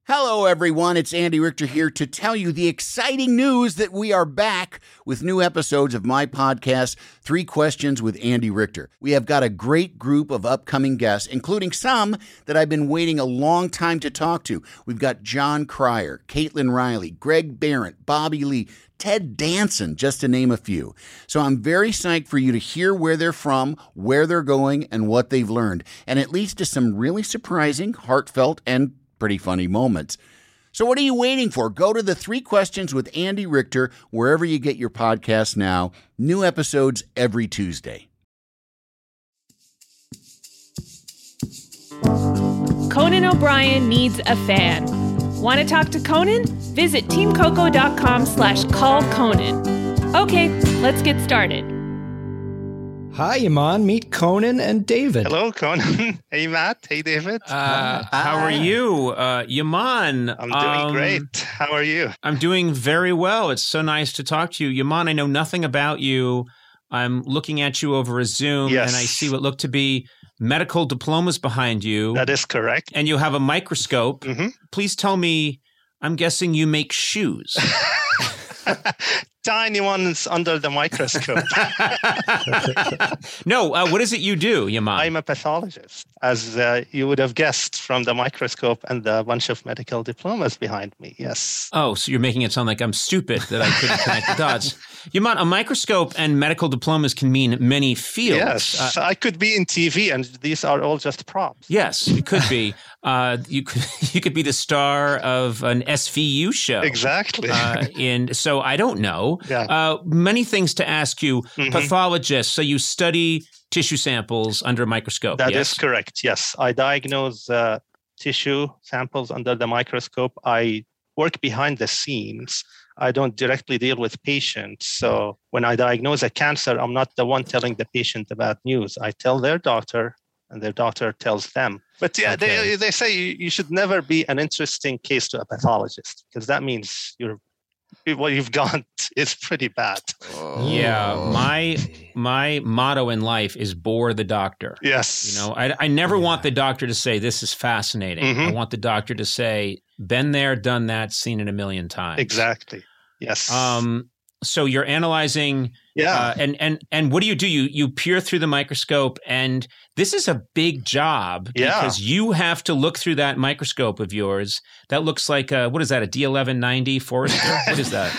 Hello, everyone. It's Andy Richter here to tell you the exciting news that we are back with new episodes of my podcast, 3 Questions with Andy Richter. We have got a great group of upcoming guests, including some that I've been waiting a long time to talk to. We've got Jon Cryer, Caitlin Riley, Greg Behrendt, Bobby Lee, Ted Danson, just to name a few. So I'm very psyched for you to hear where they're from, where they're going, and what they've learned, and it leads to some really surprising, heartfelt, and pretty funny moments. So what are you waiting for? Go to the 3 Questions with Andy Richter wherever you get your podcasts now. New episodes every Tuesday. Conan O'Brien needs a fan. Want to talk to Conan? Visit teamcoco.com/callconan. Okay, let's get started. Hi, Yaman. Meet Conan and David. Hello, Conan. Hey, Matt. Hey, David. How are you? Yaman. I'm doing great. How are you? I'm doing very well. It's so nice to talk to you. Yaman, I know nothing about you. I'm looking at you over a Zoom, Yes. and I see what look to be medical diplomas behind you. That is correct. And you have a microscope. Mm-hmm. Please tell me, I'm guessing you make shoes. Tiny ones under the microscope. No, what is it you do, Yaman? I'm a pathologist, as you would have guessed from the microscope and the bunch of medical diplomas behind me. Yes. Oh, so you're making it sound like I'm stupid, that I couldn't connect the dots. Yaman, a microscope and medical diplomas can mean many fields. Yes. I could be in TV, and these are all just props. Yes, you could be. You could be the star of an SVU show. Exactly. And so I don't know. Yeah. Many things to ask you. Mhm. Pathologist, so you study tissue samples under a microscope. That yes? is correct. Yes. I diagnose tissue samples under the microscope. I work behind the scenes. I don't directly deal with patients. So when I diagnose a cancer, I'm not the one telling the patient the bad news. I tell their doctor, and their doctor tells them. But yeah, Okay. they say you should never be an interesting case to a pathologist, because that means what you've got is pretty bad. Yeah, my motto in life is bore the doctor. Yes. You know, I never want the doctor to say, this is fascinating. Mhm. I want the doctor to say, been there, done that, seen it a million times. Exactly. Yes. So you're analyzing, yeah. and what do? You peer through the microscope, and this is a big job because you have to look through that microscope of yours. That looks like what is that? A D1190 Forester? What is that?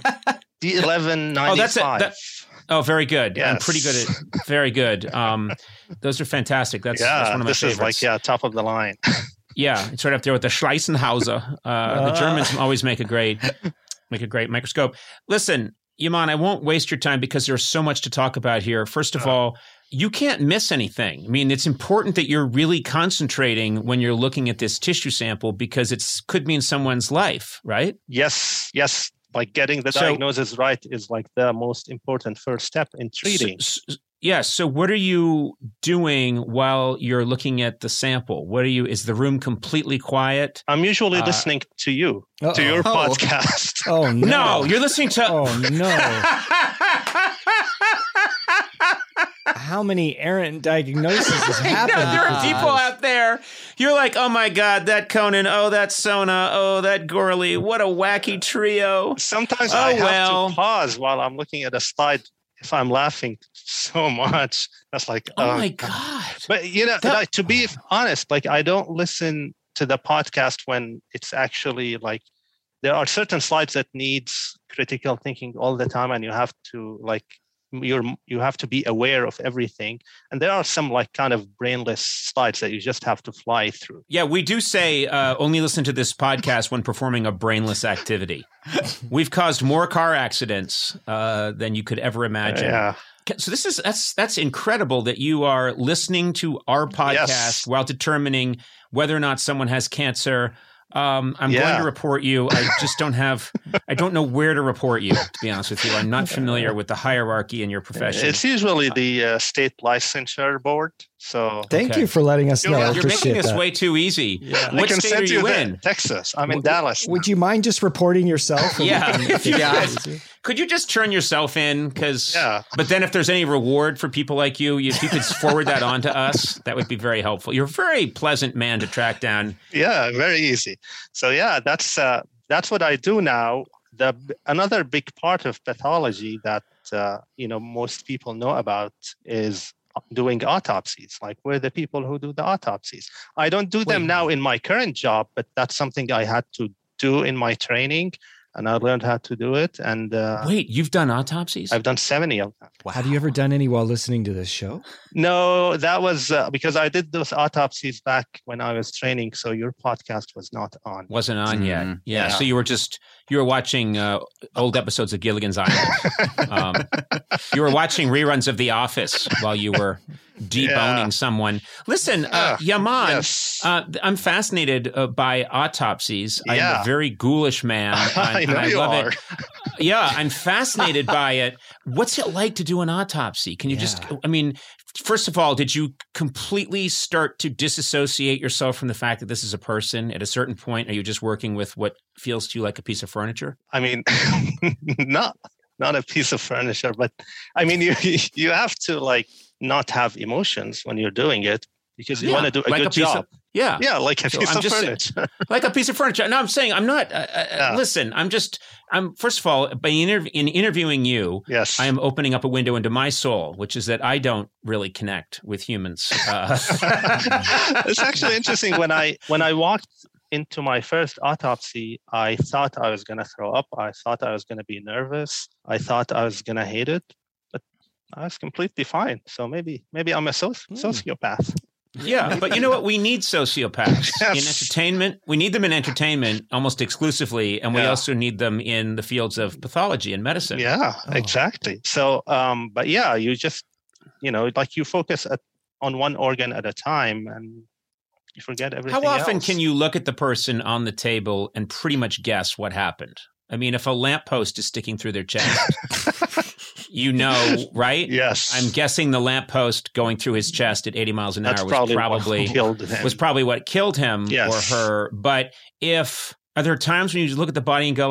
D1195. Oh, that's it. Oh, very good. Yes. I'm pretty good at. Very good. Those are fantastic. That's one of my this favorites. is like top of the line. Yeah, it's right up there with the Schleissenhauser. The Germans always make a great microscope. Listen, Yaman, I won't waste your time because there's so much to talk about here. First of all, you can't miss anything. I mean, it's important that you're really concentrating when you're looking at this tissue sample because it could mean someone's life, right? Yes. Like getting the diagnosis right is like the most important first step in treating. Yes. So what are you doing while you're looking at the sample? Is the room completely quiet? I'm usually listening to you, to your podcast. Oh, no. No, you're listening to... Oh, no. How many errant diagnoses has happened? There are people out there. You're like, oh my God, that Conan. Oh, that Sona. Oh, that Gorley. What a wacky trio. Sometimes I have to pause while I'm looking at a slide if I'm laughing so much. That's like, oh my God. But to be honest, like I don't listen to the podcast when it's actually like there are certain slides that needs critical thinking all the time, and you have to you have to be aware of everything. And there are some like kind of brainless slides that you just have to fly through. Yeah, we do say only listen to this podcast when performing a brainless activity. We've caused more car accidents than you could ever imagine. Yeah. So that's incredible that you are listening to our podcast while determining whether or not someone has cancer. I'm going to report you. I just I don't know where to report you, to be honest with you. I'm not familiar with the hierarchy in your profession. It's usually the state licensure board. So Thank you for letting us know. You're making this that. way too easy. I What can state send are you the in? Texas. I'm in Dallas. Would you mind just reporting yourself? Yeah. If you guys, could you just turn yourself in? But then if there's any reward for people like you, if you could forward that on to us, that would be very helpful. You're a very pleasant man to track down. Yeah, very easy. So yeah, that's what I do now. Another big part of pathology that most people know about is doing autopsies. Like, we're the people who do the autopsies. I don't do them now in my current job, but that's something I had to do in my training, and I learned how to do it. And wait, you've done autopsies? I've done 70 of them. Wow. Have you ever done any while listening to this show? No, that was because I did those autopsies back when I was training. So your podcast was not on. Wasn't on yet. Yeah. So you were watching old episodes of Gilligan's Island. You were watching reruns of The Office while you were deboning someone. Listen, Yaman, yes. I'm fascinated by autopsies. I'm a very ghoulish man. I know you love are. it. Yeah, I'm fascinated by it. What's it like to do an autopsy? Can you first of all, did you completely start to disassociate yourself from the fact that this is a person? At a certain point, are you just working with what feels to you like a piece of furniture? I mean, not a piece of furniture, but I mean, you have to not have emotions when you're doing it, because you want to do a good job. Yeah, like a piece of furniture. Like a piece of furniture. No, I'm saying I'm not. Listen, I'm first of all, in interviewing you, yes, I am opening up a window into my soul, which is that I don't really connect with humans. It's actually interesting. When I walked into my first autopsy, I thought I was going to throw up. I thought I was going to be nervous. I thought I was going to hate it, but I was completely fine. So maybe I'm a sociopath. Yeah, but you know what? We need sociopaths in entertainment. We need them in entertainment almost exclusively, and we also need them in the fields of pathology and medicine. Yeah, exactly. So, but yeah, you just, you focus on one organ at a time, and you forget everything else. How often can you look at the person on the table and pretty much guess what happened? I mean, if a lamppost is sticking through their chest, right? Yes. I'm guessing the lamppost going through his chest at 80 miles an hour was probably what killed him or her. But are there times when you look at the body and go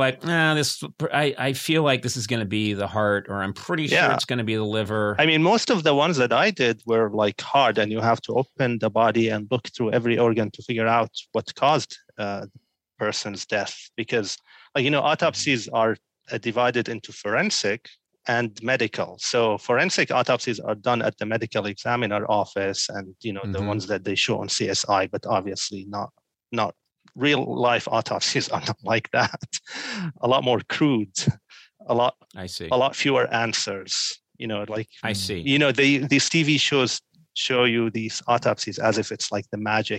I feel like this is going to be the heart, or I'm pretty sure it's going to be the liver? I mean, most of the ones that I did were hard, and you have to open the body and look through every organ to figure out what caused the person's death, because autopsies are divided into forensic and medical. So forensic autopsies are done at the medical examiner office, and the ones that they show on CSI, but obviously not real life autopsies are not like that. A lot more crude, a lot fewer answers. I see. These TV shows show you these autopsies as if it's like the magic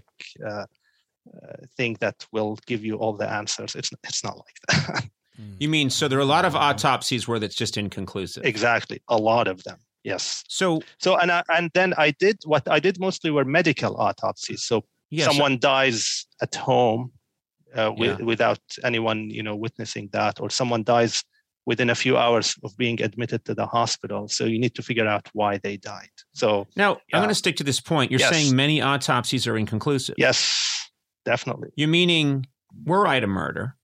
thing that will give you all the answers. It's not like that. You mean, so there are a lot of autopsies where that's just inconclusive? Exactly. A lot of them. Yes. So and then what I did mostly were medical autopsies. So someone dies at home without anyone, witnessing that, or someone dies within a few hours of being admitted to the hospital. So you need to figure out why they died. So now I'm going to stick to this point. You're saying many autopsies are inconclusive. Yes, definitely. You're meaning, were I to murder?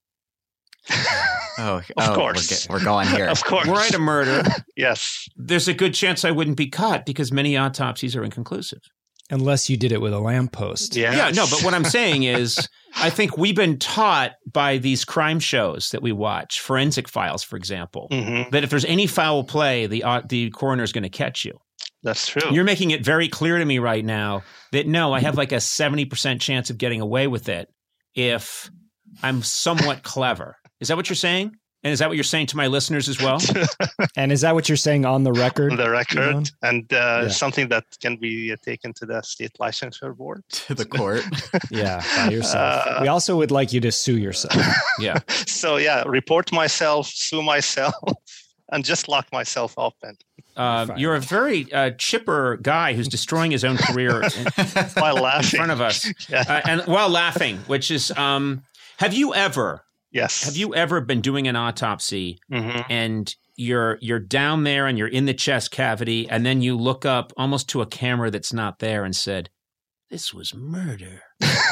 Of course. We're going here. Of course. Were I to murder, yes, there's a good chance I wouldn't be caught because many autopsies are inconclusive. Unless you did it with a lamppost. Yes. Yeah, no, but what I'm saying is, I think we've been taught by these crime shows that we watch, Forensic Files, for example, that if there's any foul play, the coroner is going to catch you. That's true. You're making it very clear to me right now that no, I have like a 70% chance of getting away with it if I'm somewhat clever. Is that what you're saying? And is that what you're saying to my listeners as well? And is that what you're saying on the record? On the record. And something that can be taken to the state licensure board. To the court. Yeah, by yourself. We also would like you to sue yourself. Yeah. So report myself, sue myself, and just lock myself up. And you're a very chipper guy who's destroying his own career while laughing in front of us. Yeah. And while laughing, which is, have you ever Yes. Have you ever been doing an autopsy and you're down there and you're in the chest cavity, and then you look up almost to a camera that's not there and said, "This was murder."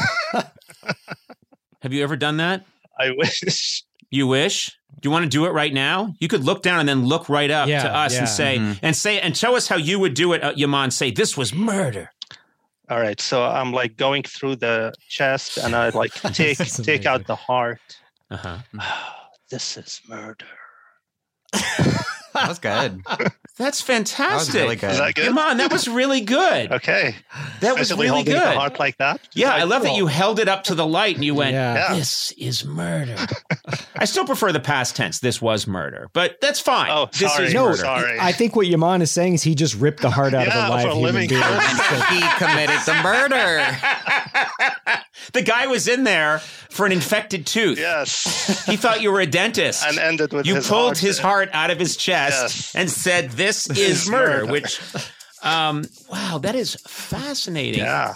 Have you ever done that? I wish. You wish? Do you want to do it right now? You could look down and then look right up to us and say, and show us how you would do it, Yaman. Say, "This was murder." All right. So I'm like going through the chest and I like take out the heart. Uh-huh. This is murder. That was good. That's fantastic. That was really good. Is that good? Yaman, that was really good. Okay. That was Especially really holding good. the heart like that. Yeah, Like, I love that cool. you held it up to the light and you went, Yeah. "This is murder." I still prefer the past tense. This was murder, but that's fine. Oh, This sorry. is No, murder. Sorry. I think what Yaman is saying is he just ripped the heart out of a live for a human living being. person. He committed the murder. The guy was in there for an infected tooth. Yes. He thought you were a dentist. And ended with you his pulled heart. his heart out of his chest Yes. and said, "This is is murder," murder. which, wow, that is fascinating. Yeah.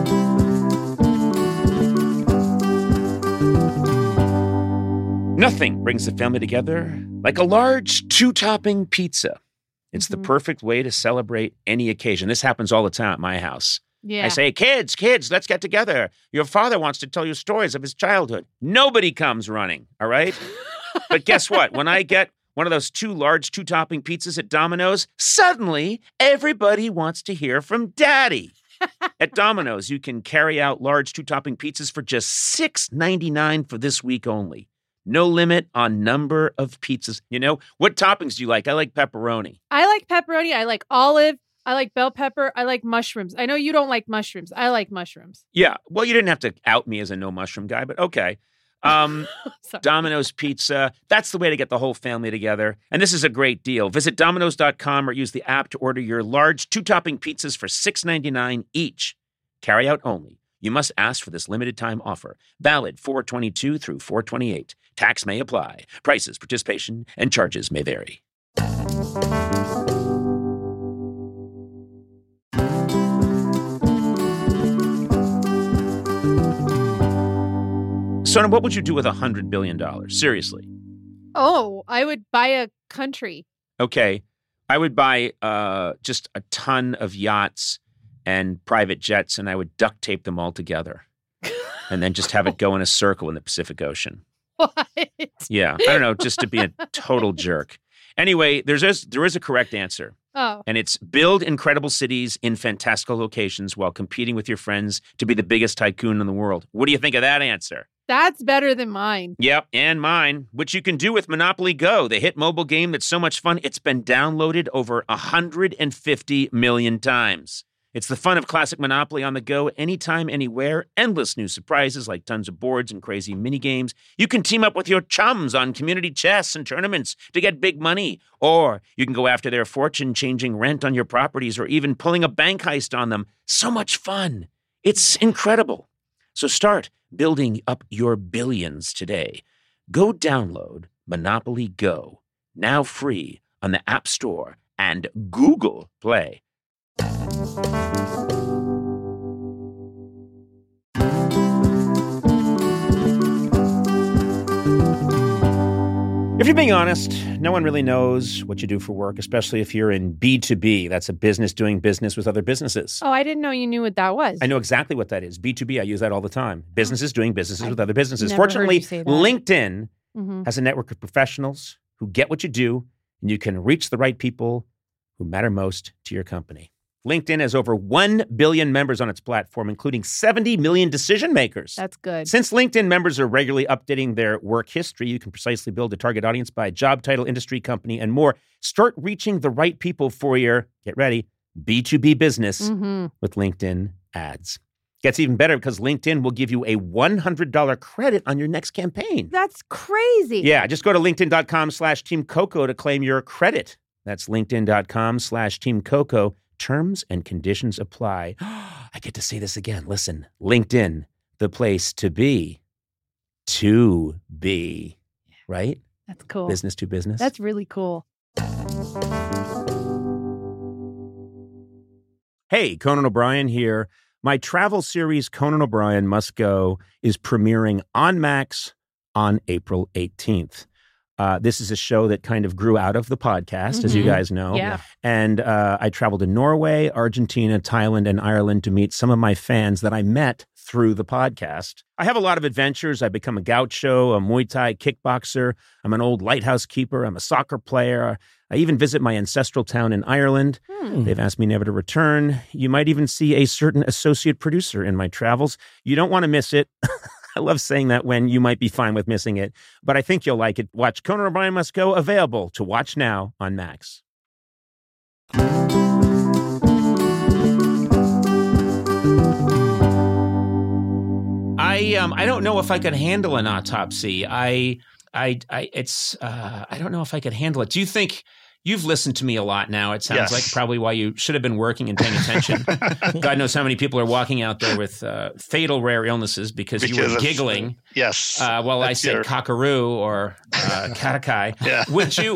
Nothing brings the family together like a large two-topping pizza. It's the perfect way to celebrate any occasion. This happens all the time at my house. Yeah. I say, kids, let's get together. Your father wants to tell you stories of his childhood. Nobody comes running, all right? But guess what? When I get one of those two large two-topping pizzas at Domino's, suddenly everybody wants to hear from Daddy. At Domino's, you can carry out large two-topping pizzas for just $6.99 for this week only. No limit on number of pizzas. You know, what toppings do you like? I like pepperoni. I like pepperoni. I like olive. I like bell pepper. I like mushrooms. I know you don't like mushrooms. I like mushrooms. Yeah, well, you didn't have to out me as a no mushroom guy, but okay. Sorry. Domino's Pizza, that's the way to get the whole family together. And this is a great deal. Visit Domino's.com or use the app to order your large two-topping pizzas for $6.99 each. Carry out only. You must ask for this limited time offer. Valid 4/22 through 4/28. Tax may apply. Prices, participation, and charges may vary. Sona, what would you do with $100 billion? Seriously. Oh, I would buy a country. Okay. I would buy just a ton of yachts and private jets, and I would duct tape them all together and then just have it go in a circle in the Pacific Ocean. What? Yeah. I don't know, just to be a total jerk. Anyway, there is a correct answer. Oh, And it's build incredible cities in fantastical locations while competing with your friends to be the biggest tycoon in the world. What do you think of that answer? that's better than mine. Yep, and mine, which you can do with Monopoly Go, the hit mobile game that's so much fun, it's been downloaded over 150 million times. It's the fun of classic Monopoly on the go, anytime, anywhere. Endless new surprises like tons of boards and crazy mini games. You can team up with your chums on community chess and tournaments to get big money. Or you can go after their fortune, changing rent on your properties or even pulling a bank heist on them. So much fun. It's incredible. So start building up your billions today. Go download Monopoly Go, now free on the App Store and Google Play. If you're being honest, no one really knows what you do for work, especially if you're in B2B. That's a business doing business with other businesses. Oh, I didn't know you knew what that was. I know exactly what that is. B2B, I use that all the time. Businesses doing businesses with other businesses. never heard Fortunately, you say that. LinkedIn Mhm. has a network of professionals who get what you do, and you can reach the right people who matter most to your company. LinkedIn has over 1 billion members on its platform, including 70 million decision makers. That's good. Since LinkedIn members are regularly updating their work history, you can precisely build a target audience by job title, industry, company, and more. Start reaching the right people for your, get ready, B2B business with LinkedIn ads. Gets even better because LinkedIn will give you a $100 credit on your next campaign. That's crazy. Yeah, just go to linkedin.com/Team Coco to claim your credit. That's linkedin.com/Team Coco. Terms and conditions apply. I get to say this again. Listen, LinkedIn, the place to be. To be. Right? That's cool. Business to business. That's really cool. Hey, Conan O'Brien here. My travel series, Conan O'Brien Must Go, is premiering on Max on April 18th. This is a show that kind of grew out of the podcast, as you guys know. Yeah. And I traveled to Norway, Argentina, Thailand, and Ireland to meet some of my fans that I met through the podcast. I have a lot of adventures. I become a gaucho, a Muay Thai kickboxer. I'm an old lighthouse keeper. I'm a soccer player. I even visit my ancestral town in Ireland. They've asked me never to return. You might even see a certain associate producer in my travels. You don't want to miss it. I love saying that when you might be fine with missing it, but I think you'll like it. Watch Conan O'Brien Must Go, available to watch now on Max. I don't know if I could handle an autopsy. I don't know if I could handle it. Do you think you've listened to me a lot now? It sounds like probably why you should have been working and paying attention. God knows how many people are walking out there with fatal rare illnesses because you were giggling. Yes. While I said cockaroo or katakai. Yeah. Would you?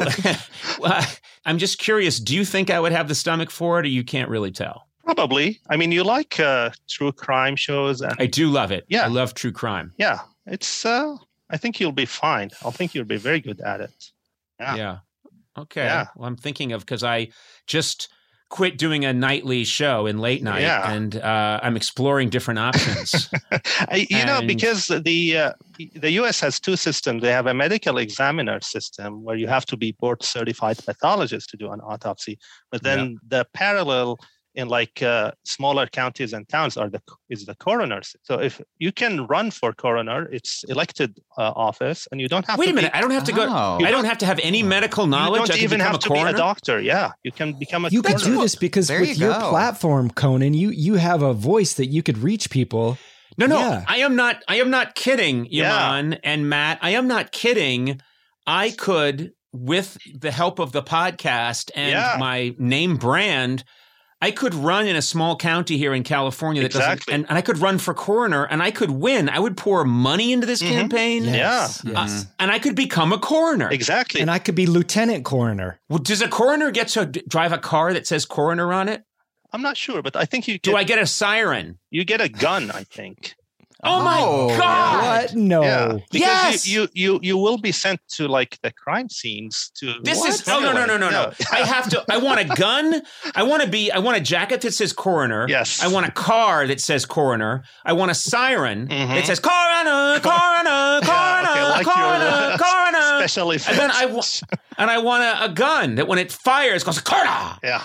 I'm just curious. Do you think I would have the stomach for it, or you can't really tell? Probably. I mean, you like true crime shows. And I do love it. Yeah. I love true crime. Yeah. It's. I think you'll be fine. I think you'll be very good at it. Yeah. Okay. Yeah. Well, I'm thinking of because I just quit doing a nightly show in late night, and I'm exploring different options. Because the U.S. has two systems. They have a medical examiner system where you have to be board certified pathologist to do an autopsy, but then the parallel in smaller counties and towns is the coroner. So if you can run for coroner, it's elected office, and you don't have. Wait a minute! I don't have to go. I don't have to have any medical knowledge. You don't even have to be a doctor. Yeah, you can become a. You coroner. could do this because with your platform, Conan, you have a voice that you could reach people. No, yeah. I am not kidding, Yaman and Matt. I am not kidding. I could, with the help of the podcast and my name brand, I could run in a small county here in California that doesn't, and I could run for coroner, and I could win. I would pour money into this campaign. Yes. And I could become a coroner. Exactly. And I could be lieutenant coroner. Well, does a coroner get to drive a car that says coroner on it? I'm not sure, but I think you do. I get a siren? You get a gun, I think. Oh my God! What? No. Yeah. Because you will be sent to the crime scenes to. This is no. I have to. I want a gun. I want a jacket that says coroner. Yes. I want a car that says coroner. I want a siren that says coroner, coroner, coroner, coroner, coroner. Special effects. And I want a gun that when it fires goes coroner. Yeah.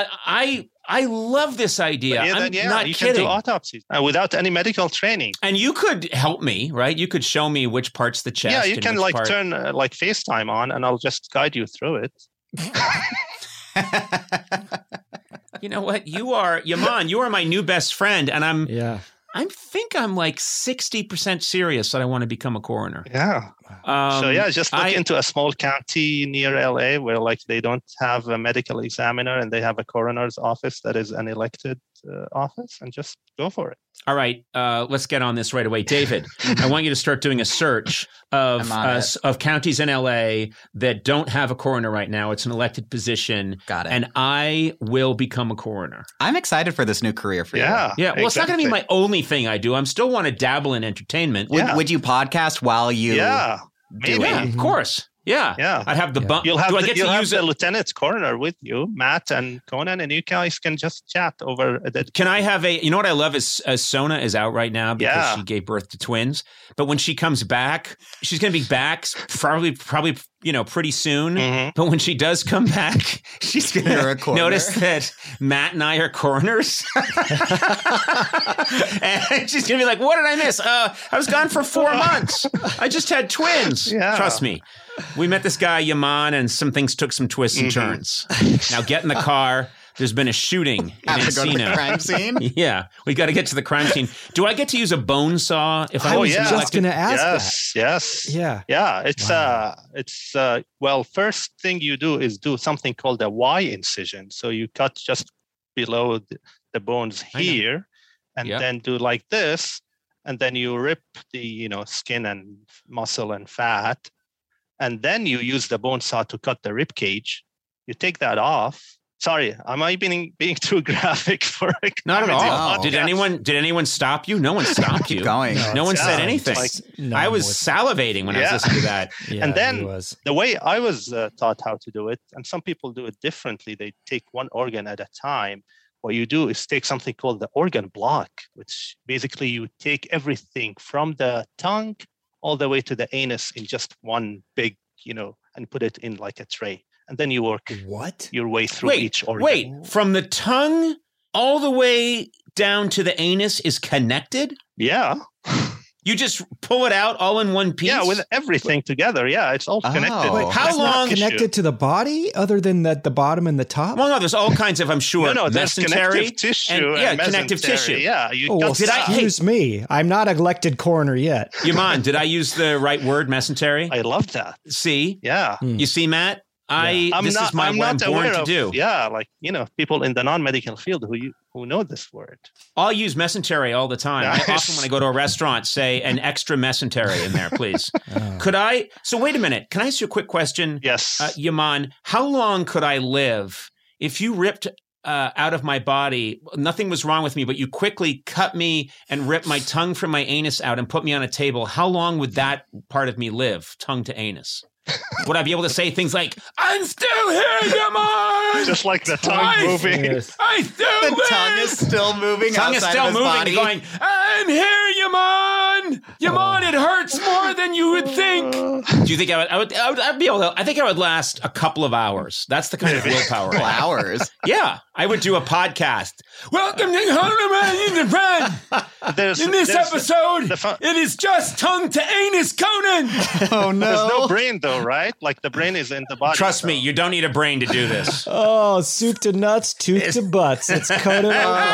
I love this idea. I'm not you kidding. Can do autopsies without any medical training. And you could help me, right? You could show me which part's the chest. Yeah, you can turn FaceTime on, and I'll just guide you through it. You know what? Yaman, you are my new best friend, and I think I'm 60% serious that I want to become a coroner. Yeah. Just look into a small county near LA where they don't have a medical examiner and they have a coroner's office that is an elected office, and just go for it. All right, let's get on this right away. David, I want you to start doing a search of counties in LA that don't have a coroner right now. It's an elected position. Got it. And I will become a coroner. I'm excited for this new career for you. Yeah. Well, it's not going to be my only thing I do. I still want to dabble in entertainment. Would you podcast while you do maybe. it? Of course. Yeah. I'd have the bump. You'll have the lieutenant's coroner with you, Matt and Conan, and you guys can just chat over that. Can I have you know what I love is Sona is out right now because she gave birth to twins. But when she comes back, she's going to be back probably pretty soon. Mm-hmm. But when she does come back, she's going to notice that Matt and I are coroners. And she's going to be like, what did I miss? I was gone for 4 months. I just had twins. Yeah. Trust me. We met this guy, Yaman, and some things took some twists and turns. Now get in the car. There's been a shooting in Have to go to the Encino. crime scene? Yeah, we got to get to the crime scene. Do I get to use a bone saw? If I was just going to ask that. Yes. Yeah. Yeah. It's first thing you do is do something called a Y incision. So you cut just below the bones here, and then do like this, and then you rip the skin and muscle and fat, and then you use the bone saw to cut the rib cage. You take that off. Sorry, am I being too graphic for a Not at all. podcast? Did anyone stop you? No one stopped you. Going. No one said anything. I was was salivating when I was listening to that. Yeah, and then he was. the way I was taught how to do it, and some people do it differently. They take one organ at a time. What you do is take something called the organ block, which basically you take everything from the tongue all the way to the anus in just one big, and put it in like a tray. And then you work your way through each organ. Wait, from the tongue all the way down to the anus is connected? Yeah. You just pull it out all in one piece? Yeah, with everything together. Yeah, it's all connected. Wait, How it's long- not connected to the body other than the bottom and the top? Well, no, there's all kinds of, I'm sure, No, there's mesentery. connective tissue. and connective mesentery. tissue. Yeah, Excuse me. I'm not elected coroner yet. Yaman, did I use the right word, mesentery? I love that. See? Yeah. You see, Matt? I'm this not, is what I'm not born aware to of, do. Yeah, people in the non-medical field who know this word. I'll use mesentery all the time. Nice. I often, when I go to a restaurant, say an extra mesentery in there, please. Could I? So wait a minute. Can I ask you a quick question? Yes. Yaman, how long could I live if you ripped out of my body? Nothing was wrong with me, but you quickly cut me and ripped my tongue from my anus out and put me on a table. How long would that part of me live, tongue to anus? Would I be able to say things like, I'm still here, Yaman? Just like the tongue moving. Yes. I still The live. tongue is still moving Tongue is outside still of his moving body. and going, I'm here, Yaman. Yaman, it hurts more than you would think. Do you think I'd be able to, I think I would last a couple of hours. That's the kind of willpower I have. Hours. Yeah, I would do a podcast. Welcome to Conan Friend. In this episode, it is just tongue to anus, Conan. Oh, no. There's no brain though, right? Like the brain is in the body. Trust me, you don't need a brain to do this. Oh, soup to nuts, tooth to butts. It's Conan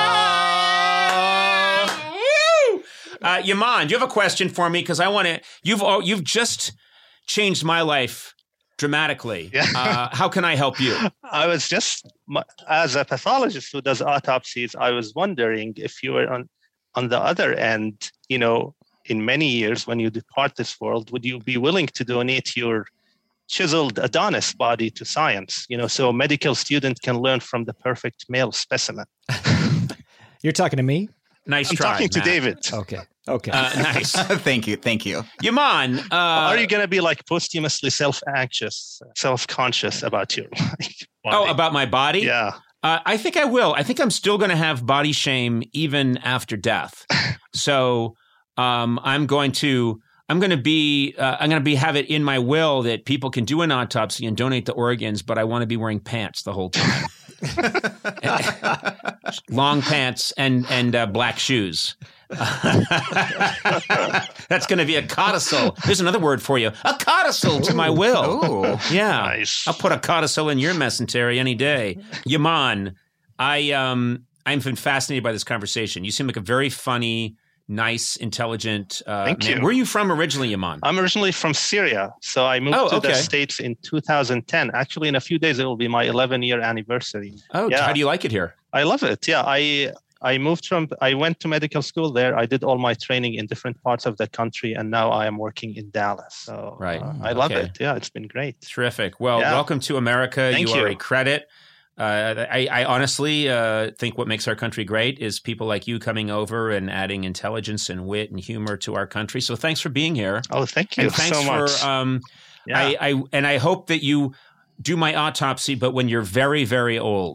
Yaman, do you have a question for me? Because I want to. You've just changed my life dramatically. Yeah. How can I help you? I was just, as a pathologist who does autopsies, I was wondering if you were on the other end, in many years when you depart this world, would you be willing to donate your chiseled Adonis body to science, so a medical student can learn from the perfect male specimen? You're talking to me? Nice I'm try, talking to Matt. David. Okay. Nice. Thank you. Yaman, Are you going to be posthumously self-conscious about your body? about my body? Yeah. I think I will. I think I'm still going to have body shame even after death. So I'm going to have it in my will that people can do an autopsy and donate the organs, but I want to be wearing pants the whole time. Long pants and black shoes. That's going to be a codicil. There's another word for you. A codicil to my will. Ooh. Yeah. Nice. I'll put a codicil in your mesentery any day. Yaman, I'm been fascinated by this conversation. You seem like a very funny, nice, intelligent Thank man. you. Where are you from originally, Yaman? I'm originally from Syria, so I moved to the States in 2010. Actually, in a few days, it will be my 11-year anniversary. Oh, yeah. How do you like it here? I love it. Yeah, I went to medical school there. I did all my training in different parts of the country, and now I am working in Dallas. So Right. I love it. Yeah, it's been great. Terrific. Well, Yeah. welcome to America. Thank You are you. a credit. I honestly think what makes our country great is people like you coming over and adding intelligence and wit and humor to our country. So thanks for being here. Oh, thank you And thanks so much. for Yeah. I hope that you do my autopsy, but when you're very, very old,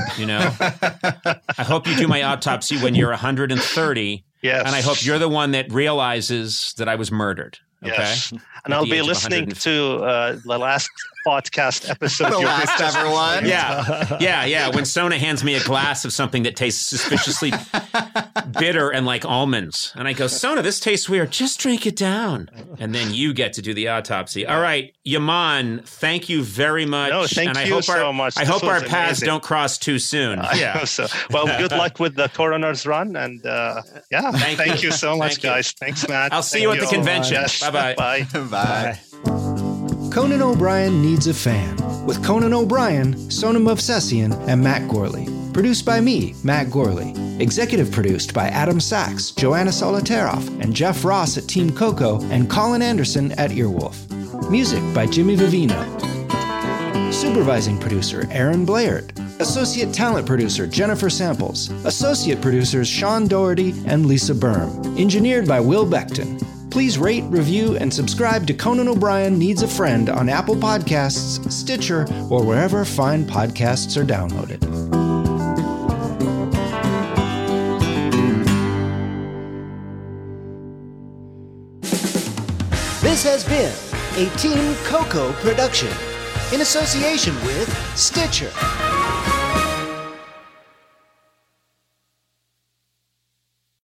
I hope you do my autopsy when you're 130. Yes. And I hope you're the one that realizes that I was murdered. Okay. Yes. And At I'll the be age of listening 150. to the last podcast episode. The you last just- ever one. Yeah. When Sona hands me a glass of something that tastes suspiciously bitter and like almonds, and I go, Sona, this tastes weird. Just drink it down. And then you get to do the autopsy. All right, Yaman, thank you very much. No, thank and I you hope so much. I This hope our was paths amazing. don't cross too soon. I hope so. Well, good luck with the coroner's run, and thank you so much, Thank you. guys. Thanks, Matt. I'll see you at the convention. Yes. Bye-bye. Bye. Bye. Conan O'Brien Needs a Fan with Conan O'Brien, Sonam Movsesian, and Matt Gorley. Produced by me, Matt Gorley. Executive produced by Adam Sachs, Joanna Solitaroff, and Jeff Ross at Team Coco, and Colin Anderson at Earwolf. Music by Jimmy Vivino. Supervising producer Aaron Blaird. Associate Talent Producer Jennifer Samples. Associate Producers Sean Doherty and Lisa Berm. Engineered by Will Beckton. Please rate, review, and subscribe to Conan O'Brien Needs a Friend on Apple Podcasts, Stitcher, or wherever fine podcasts are downloaded. This has been a Team Coco production in association with Stitcher.